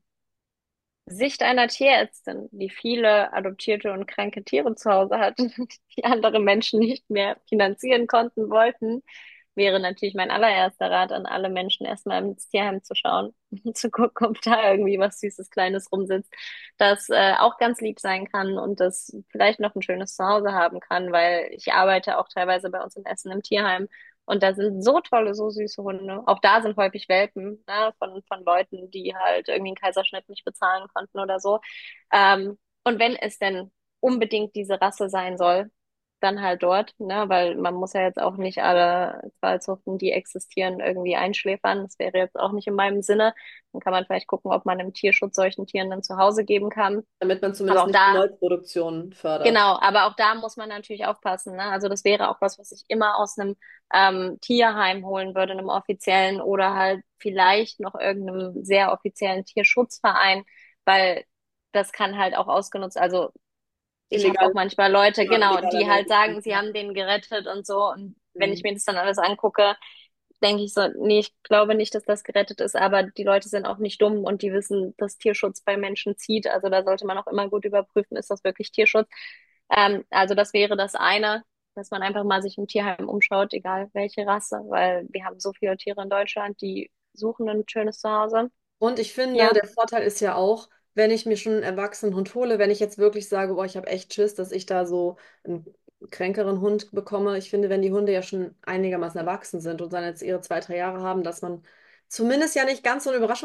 Sicht einer Tierärztin, die viele adoptierte und kranke Tiere zu Hause hat, die andere Menschen nicht mehr finanzieren konnten, wollten, wäre natürlich mein allererster Rat an alle Menschen, erstmal ins Tierheim zu schauen, zu gucken, ob da irgendwie was Süßes, Kleines rumsitzt, das äh, auch ganz lieb sein kann und das vielleicht noch ein schönes Zuhause haben kann, weil ich arbeite auch teilweise bei uns in Essen im Tierheim und da sind so tolle, so süße Hunde. Auch da sind häufig Welpen, ne, von, von Leuten, die halt irgendwie einen Kaiserschnitt nicht bezahlen konnten oder so. Ähm, und wenn es denn unbedingt diese Rasse sein soll, dann halt dort, ne, weil man muss ja jetzt auch nicht alle Qualzuchten, die existieren, irgendwie einschläfern. Das wäre jetzt auch nicht in meinem Sinne. Dann kann man vielleicht gucken, ob man im Tierschutz solchen Tieren dann zu Hause geben kann. Damit man Aber zumindest auch nicht die da Neuproduktion fördert. Genau, aber auch da muss man natürlich aufpassen, ne? Also das wäre auch was, was ich immer aus einem ähm, Tierheim holen würde, einem offiziellen oder halt vielleicht noch irgendeinem sehr offiziellen Tierschutzverein, weil das kann halt auch ausgenutzt. Also ich habe Illegal, auch manchmal Leute, ja, genau, die halt illegalerweise. sagen, sie Ja. haben den gerettet und so. Und wenn ich Hm. mir das dann alles angucke, denke ich so, nee, ich glaube nicht, dass das gerettet ist, aber die Leute sind auch nicht dumm und die wissen, dass Tierschutz bei Menschen zieht. Also da sollte man auch immer gut überprüfen, ist das wirklich Tierschutz. Ähm, also das wäre das eine, dass man einfach mal sich im Tierheim umschaut, egal welche Rasse, weil wir haben so viele Tiere in Deutschland, die suchen ein schönes Zuhause. Und ich finde, Ja. der Vorteil ist ja auch, wenn ich mir schon einen erwachsenen Hund hole, wenn ich jetzt wirklich sage, boah, ich habe echt Schiss, dass ich da so einen kränkeren Hund bekomme. Ich finde, wenn die Hunde ja schon einigermaßen erwachsen sind und dann jetzt ihre zwei, drei Jahre haben, dass man zumindest ja nicht ganz so einen Überraschungseffekt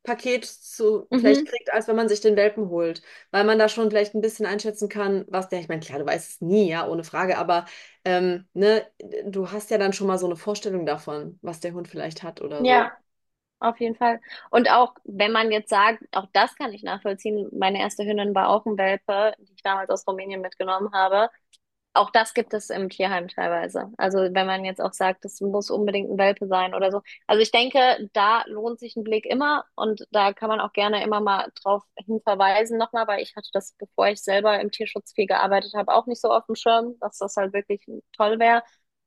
Paket zu, vielleicht Mhm. kriegt, als wenn man sich den Welpen holt, weil man da schon vielleicht ein bisschen einschätzen kann, was der, ich meine, klar, du weißt es nie, ja, ohne Frage, aber ähm, ne, du hast ja dann schon mal so eine Vorstellung davon, was der Hund vielleicht hat oder so. Ja, auf jeden Fall. Und auch wenn man jetzt sagt, auch das kann ich nachvollziehen, meine erste Hündin war auch ein Welpe, die ich damals aus Rumänien mitgenommen habe. Auch das gibt es im Tierheim teilweise. Also wenn man jetzt auch sagt, das muss unbedingt ein Welpe sein oder so. Also ich denke, da lohnt sich ein Blick immer und da kann man auch gerne immer mal drauf hin verweisen nochmal, weil ich hatte das, bevor ich selber im Tierschutz viel gearbeitet habe, auch nicht so auf dem Schirm, dass das halt wirklich toll wäre.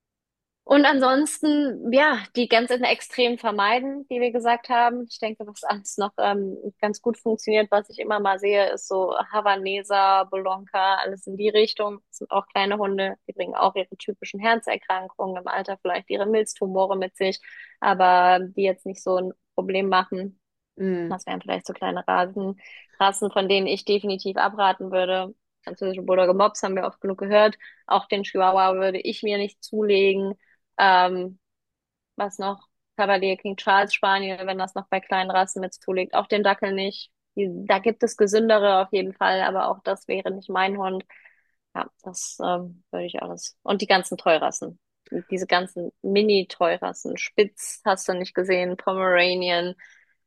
Und ansonsten, ja, die ganzen Extremen vermeiden, die wir gesagt haben. Ich denke, was alles noch ähm, ganz gut funktioniert, was ich immer mal sehe, ist so Havaneser, Bolonka, alles in die Richtung. Das sind auch kleine Hunde, die bringen auch ihre typischen Herzerkrankungen im Alter, vielleicht ihre Milztumore mit sich, aber die jetzt nicht so ein Problem machen. Mm. Das wären vielleicht so kleine Rasen, Rassen, von denen ich definitiv abraten würde. Französische Bulldogge Mops haben wir oft genug gehört. Auch den Chihuahua würde ich mir nicht zulegen. Ähm, was noch? Cavalier King Charles Spaniel, wenn das noch bei kleinen Rassen mit zulegt. Auch den Dackel nicht. Die, da gibt es gesündere auf jeden Fall, aber auch das wäre nicht mein Hund. Ja, das ähm, würde ich alles. Und die ganzen Teurassen. Diese ganzen Mini-Teurassen. Spitz hast du nicht gesehen, Pomeranian.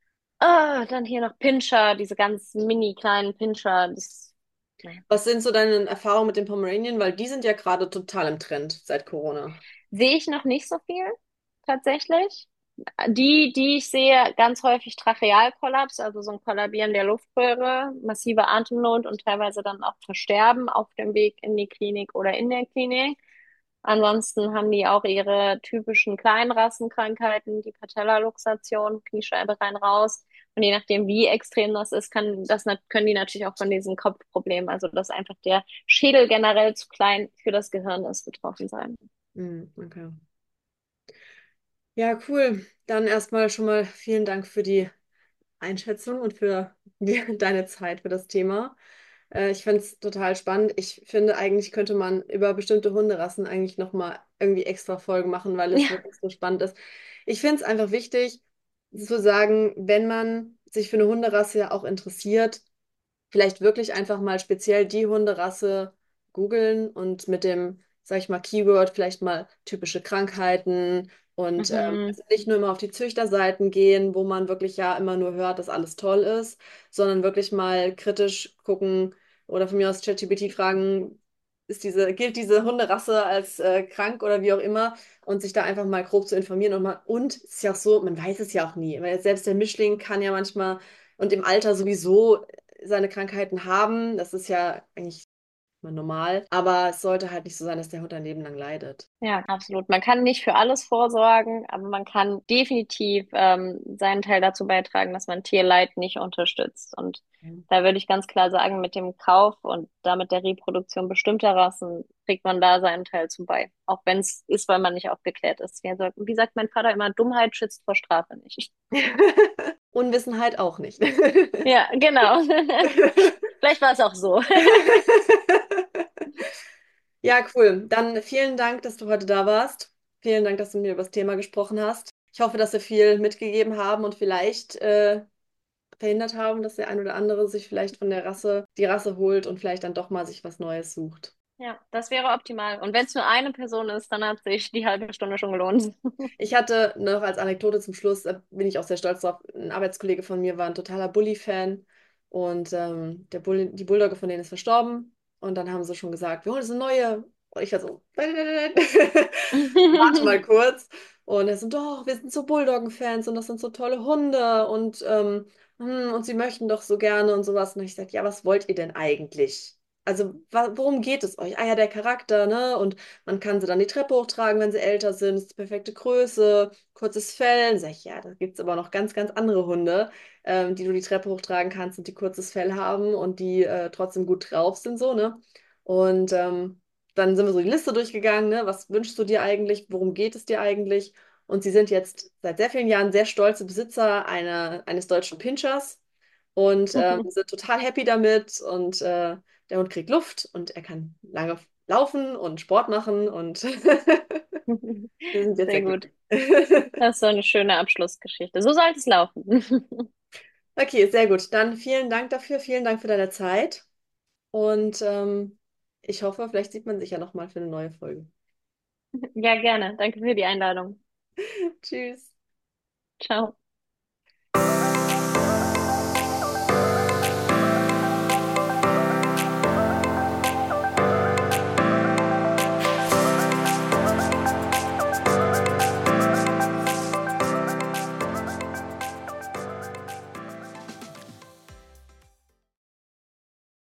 Ah, dann hier noch Pinscher, diese ganz mini kleinen Pinscher. Das, nee. Was sind so deine Erfahrungen mit den Pomeranian? Weil die sind ja gerade total im Trend seit Corona. Sehe ich noch nicht so viel, tatsächlich. Die, die ich sehe, ganz häufig Trachealkollaps, also so ein Kollabieren der Luftröhre, massive Atemnot und teilweise dann auch Versterben auf dem Weg in die Klinik oder in der Klinik. Ansonsten haben die auch ihre typischen Kleinrassenkrankheiten, die Patellaluxation, Kniescheibe rein raus. Und je nachdem, wie extrem das ist, kann das, nat- können die natürlich auch von diesen Kopfproblemen, also dass einfach der Schädel generell zu klein für das Gehirn ist, betroffen sein. Mm, okay. Ja, cool. Dann erstmal schon mal vielen Dank für die Einschätzung und für die, deine Zeit für das Thema. Äh, ich finde es total spannend. Ich finde, eigentlich könnte man über bestimmte Hunderassen eigentlich nochmal irgendwie extra Folgen machen, weil es Ja. wirklich so spannend ist. Ich finde es einfach wichtig zu sagen, wenn man sich für eine Hunderasse ja auch interessiert, vielleicht wirklich einfach mal speziell die Hunderasse googeln und mit dem, sag ich mal, Keyword vielleicht mal typische Krankheiten und ähm, Mhm. also nicht nur immer auf die Züchterseiten gehen, wo man wirklich ja immer nur hört, dass alles toll ist, sondern wirklich mal kritisch gucken oder von mir aus ChatGPT fragen, ist diese, gilt diese Hunderasse als äh, krank oder wie auch immer und sich da einfach mal grob zu informieren und mal, und es ist ja auch so, man weiß es ja auch nie, weil selbst der Mischling kann ja manchmal und im Alter sowieso seine Krankheiten haben. Das ist ja eigentlich mal normal. Aber es sollte halt nicht so sein, dass der Hund ein Leben lang leidet. Ja, absolut. Man kann nicht für alles vorsorgen, aber man kann definitiv ähm, seinen Teil dazu beitragen, dass man Tierleid nicht unterstützt. Und Ja. da würde ich ganz klar sagen, mit dem Kauf und damit der Reproduktion bestimmter Rassen trägt man da seinen Teil zu bei. Auch wenn es ist, weil man nicht aufgeklärt ist. Wie sagt, wie sagt mein Vater immer, Dummheit schützt vor Strafe nicht. Unwissenheit auch nicht. Ja, genau. Vielleicht war es auch so. Ja, cool. Dann vielen Dank, dass du heute da warst. Vielen Dank, dass du mir über das Thema gesprochen hast. Ich hoffe, dass wir viel mitgegeben haben und vielleicht äh, verhindert haben, dass der ein oder andere sich vielleicht von der Rasse die Rasse holt und vielleicht dann doch mal sich was Neues sucht. Ja, das wäre optimal. Und wenn es nur eine Person ist, dann hat sich die halbe Stunde schon gelohnt. Ich hatte noch als Anekdote zum Schluss, da bin ich auch sehr stolz drauf, ein Arbeitskollege von mir war ein totaler Bully-Fan und ähm, der Bull, die Bulldogge von denen ist verstorben und dann haben sie schon gesagt, wir holen uns eine neue. Und ich war so, nein, nein, nein, nein. Warte mal kurz. Und er so, doch, wir sind so Bulldoggen-Fans und das sind so tolle Hunde und, ähm, hm, und sie möchten doch so gerne und sowas. Und ich sagte, ja, was wollt ihr denn eigentlich? Also, wa worum geht es euch? Ah ja, der Charakter, ne? Und man kann sie dann die Treppe hochtragen, wenn sie älter sind. Das ist die perfekte Größe, kurzes Fell. Dann sag ich, ja, da gibt es aber noch ganz, ganz andere Hunde, ähm, die du die Treppe hochtragen kannst und die kurzes Fell haben und die äh, trotzdem gut drauf sind, so, ne? Und ähm, dann sind wir so die Liste durchgegangen, ne? Was wünschst du dir eigentlich? Worum geht es dir eigentlich? Und sie sind jetzt seit sehr vielen Jahren sehr stolze Besitzer einer, eines deutschen Pinschers und ähm, sind total happy damit. Und äh, der Hund kriegt Luft und er kann lange laufen und Sport machen und wir sind jetzt Sehr sehr gut. glücklich. Das ist so eine schöne Abschlussgeschichte. So sollte es laufen. Okay, sehr gut. Dann vielen Dank dafür, vielen Dank für deine Zeit und ähm, ich hoffe, vielleicht sieht man sich ja nochmal für eine neue Folge. Ja, gerne. Danke für die Einladung. Tschüss. Ciao.